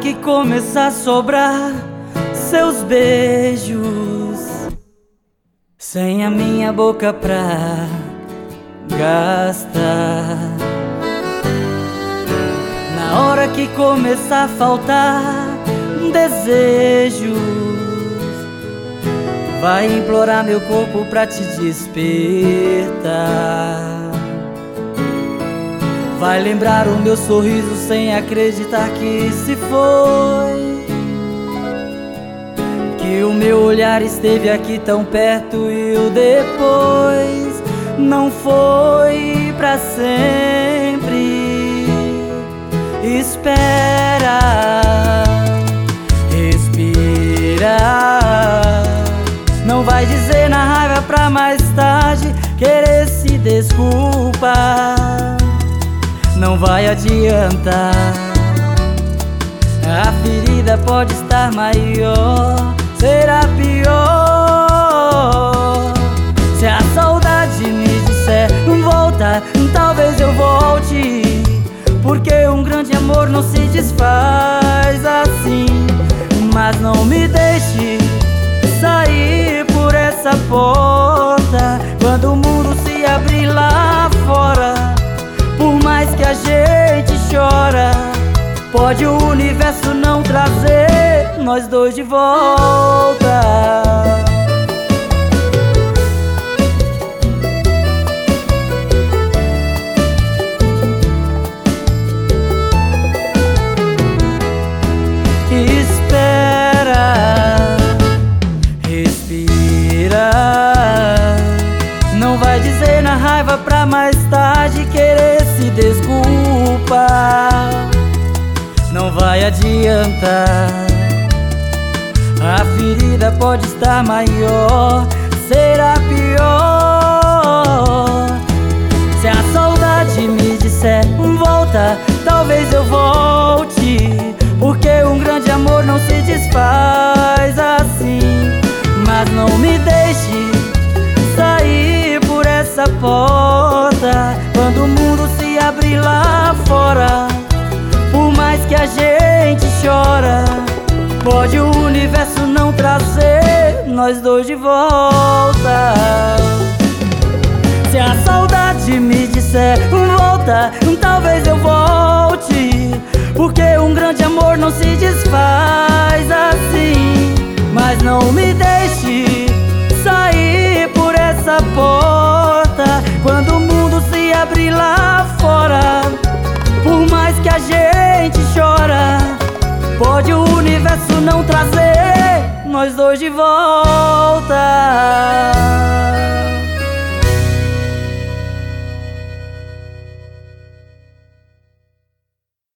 que começar a sobrar seus beijos, sem a minha boca pra gastar, na hora que começar a faltar desejos, vai implorar meu corpo pra te despertar. Vai lembrar o meu sorriso sem acreditar que se foi, que o meu olhar esteve aqui tão perto e o depois não foi pra sempre. Espera, respira, não vai dizer na raiva pra mais tarde querer se desculpar. Não vai adiantar, a ferida pode estar maior, será pior. Se a saudade me disser volta, talvez eu volte, porque um grande amor não se desfaz assim. Mas não me deixe sair por essa porta quando o mundo se abrir lá fora. Por mais que a gente chora, pode o universo não trazer nós dois de volta. Espera, respira, não vai dizer na raiva pra mais tarde querer se desculpar. Não vai adiantar, a ferida pode estar maior, será pior. Se a saudade me disser volta, talvez eu volte, porque um grande amor não se desfaz assim. Mas não me deixe sair por essa porta quando o mundo se abrir lá fora. Por mais que a gente chora, pode o universo não trazer nós dois de volta. Se a saudade me disser volta, talvez eu volte, porque um grande amor não se desfaz assim. Mas não me deixe sair por essa porta quando o mundo se abrir lá fora. Por mais que a gente chora, pode o universo não trazer nós dois de volta.